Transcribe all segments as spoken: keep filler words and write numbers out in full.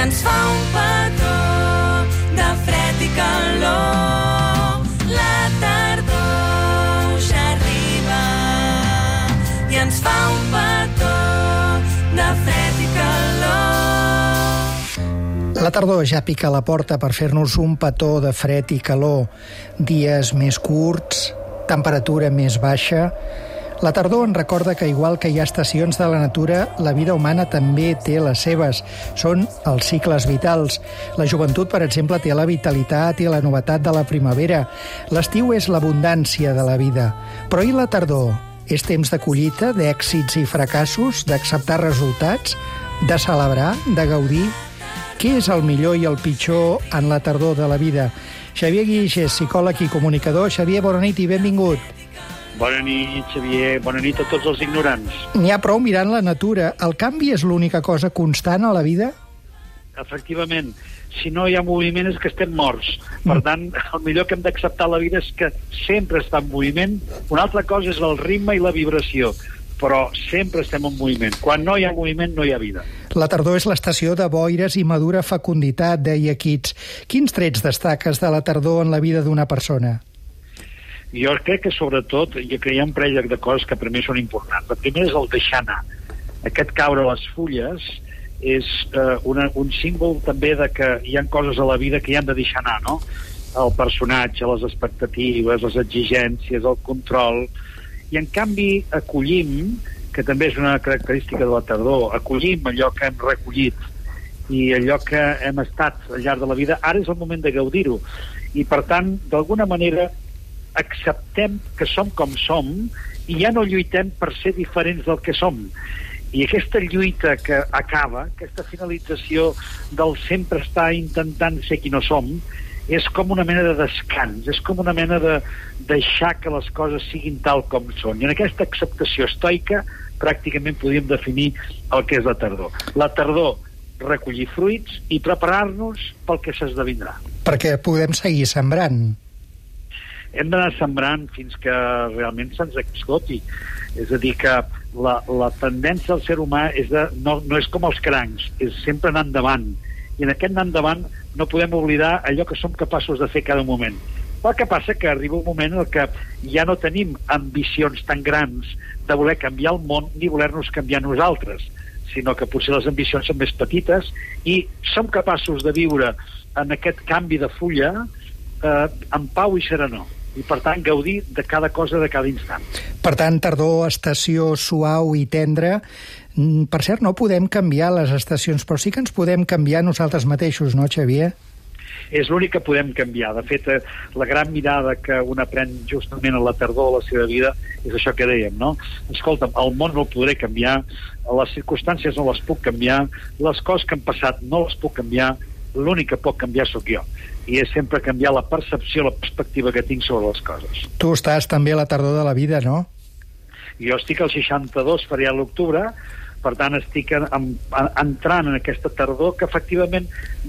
ens fa un petó de fred i calor. La tardor ja arriba i ens fa un petó de fred i calor. La tardor ja pica a la porta per fer-nos un petó de fred i calor. Dies més curts, temperatura més baixa. La tardor ens recorda que, igual que hi ha estacions de la natura, la vida humana també té les seves. Són els cicles vitals. La joventut, per exemple, té la vitalitat i la novetat de la primavera. L'estiu és l'abundància de la vida. Però i la tardor? És temps de collita, d'èxits i fracassos, d'acceptar resultats, de celebrar, de gaudir? Què és el millor i el pitjor en la tardor de la vida? Xavier Guix és psicòleg i comunicador. Xavier, bona nit i benvingut. Bona nit, Xavier. Bona nit a tots els ignorants. N'hi ha prou mirant la natura. El canvi és l'única cosa constant a la vida? Efectivament. Si no hi ha moviment és que estem morts. Per tant, el millor que hem d'acceptar a la vida és que sempre està en moviment. Una altra cosa és el ritme i la vibració, però sempre estem en moviment. Quan no hi ha moviment, no hi ha vida. La tardor és l'estació de boires i madura fecunditat, deia Keats. Quins trets destaques de la tardor en la vida d'una persona? Jo crec que, sobretot, jo crec que hi ha un parell de coses que per mi són importants. La primera és el deixar anar. Aquest caure a les fulles és eh, una, un símbol també de que hi ha coses a la vida que hi han de deixar anar, no? El personatge, les expectatives, les exigències, el control. I, en canvi, acollim, que també és una característica de la tardor, acollim allò que hem recollit i allò que hem estat al llarg de la vida. Ara és el moment de gaudir-ho. I, per tant, d'alguna manera, acceptem que som com som i ja no lluitem per ser diferents del que som. I aquesta lluita que acaba, aquesta finalització del sempre estar intentant ser qui no som, és com una mena de descans, és com una mena de deixar que les coses siguin tal com són. I en aquesta acceptació estoica pràcticament podríem definir el que és la tardor. La tardor, recollir fruits i preparar-nos pel que s'esdevindrà. Perquè podem seguir sembrant. Hem d'anar sembrant fins que realment se'ns esgoti. És a dir, que la, la tendència del ser humà és de, no, no és com els crancs, és sempre anar endavant. I en aquest anar endavant no podem oblidar allò que som capaços de fer cada moment. El que passa que arriba un moment en què ja no tenim ambicions tan grans de voler canviar el món ni voler-nos canviar nosaltres, sinó que potser les ambicions són més petites i som capaços de viure en aquest canvi de fulla eh, en pau i serenor. I, per tant, gaudir de cada cosa de cada instant. Per tant, tardor, estació suau i tendra. Per cert, no podem canviar les estacions, però sí que ens podem canviar nosaltres mateixos, no, Xavier? És l'únic que podem canviar. De fet, la gran mirada que un aprèn justament a la tardor de la seva vida és això que dèiem, no? Escolta'm, el món no el podré canviar, les circumstàncies no les puc canviar, les coses que han passat no les puc canviar, l'únic que pot canviar sóc jo. I és sempre canviar la percepció, la perspectiva que tinc sobre les coses. Tu estàs també a la tardor de la vida, no? Jo estic al seixanta-dos, faré a l'octubre, per tant estic en, en, entrant en aquesta tardor que efectivament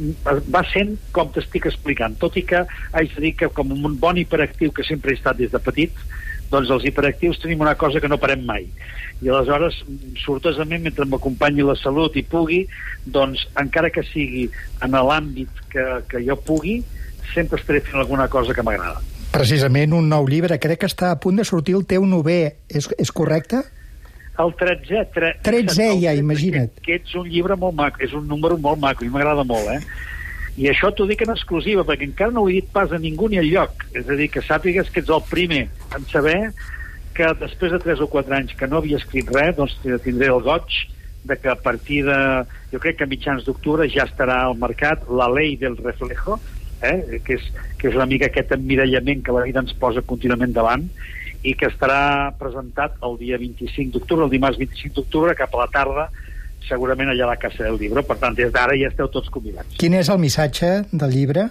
va sent com t'estic explicant, tot i que haig de dir que com un bon hiperactiu que sempre he estat des de petit, doncs els hiperactius tenim una cosa que no parem mai. I aleshores, sortosament, mentre m'acompanyi la salut i pugui, doncs, encara que sigui en l'àmbit que, que jo pugui, sempre estaré fent alguna cosa que m'agrada. Precisament un nou llibre, crec que està a punt de sortir el teu novè, és, és correcte? El tretzè. Tre... tretzè, ja, imagina't. Que, que ets un llibre molt maco, és un número molt maco, i m'agrada molt, eh? I això t'ho dic en exclusiva, perquè encara no ho he dit pas a ningú ni enlloc. És a dir, que sàpigues que ets el primer en saber que després de tres o quatre anys que no havia escrit res, doncs tindré el goig de que a partir de, jo crec que a mitjans d'octubre ja estarà al mercat La Ley del Reflejo, eh? que, és, que és una mica aquest emmirallament que la vida ens posa contínuament davant, i que estarà presentat el dia vint-i-cinc d'octubre, el dimarts vint-i-cinc d'octubre, cap a la tarda, segurament allà a la Casa del Llibre. Per tant, des d'ara ja esteu tots convidats. Quin és el missatge del llibre?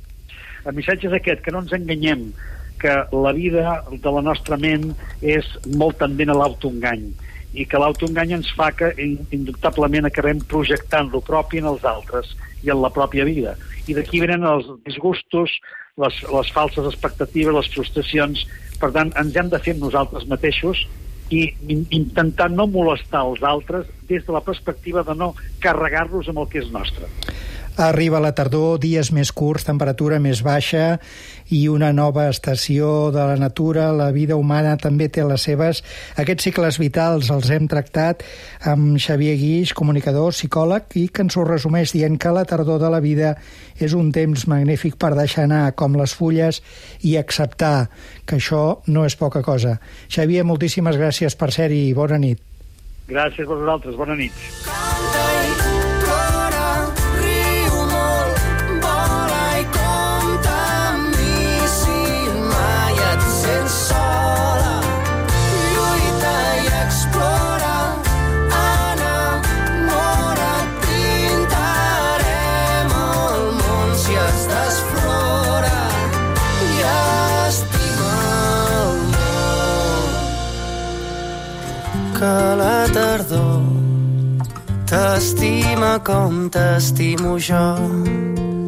El missatge és aquest, que no ens enganyem, que la vida de la nostra ment és molt tendent a l'autoengany, i que l'autoengany ens fa que indubtablement acabem projectant lo propi en els altres i en la pròpia vida. I d'aquí venen els disgustos, les, les falses expectatives, les frustracions. Per tant, ens hem de fer nosaltres mateixos i intentar no molestar els altres des de la perspectiva de no carregar-los amb el que és nostre. Arriba la tardor, dies més curts, temperatura més baixa i una nova estació de la natura. La vida humana també té les seves. Aquests cicles vitals els hem tractat amb Xavier Guix, comunicador, psicòleg, i que ens ho resumeix dient que la tardor de la vida és un temps magnífic per deixar anar com les fulles i acceptar que això no és poca cosa. Xavier, moltíssimes gràcies per ser-hi i bona nit. Gràcies a vosaltres, bona nit. Que la tardor t'estima com t'estimo jo.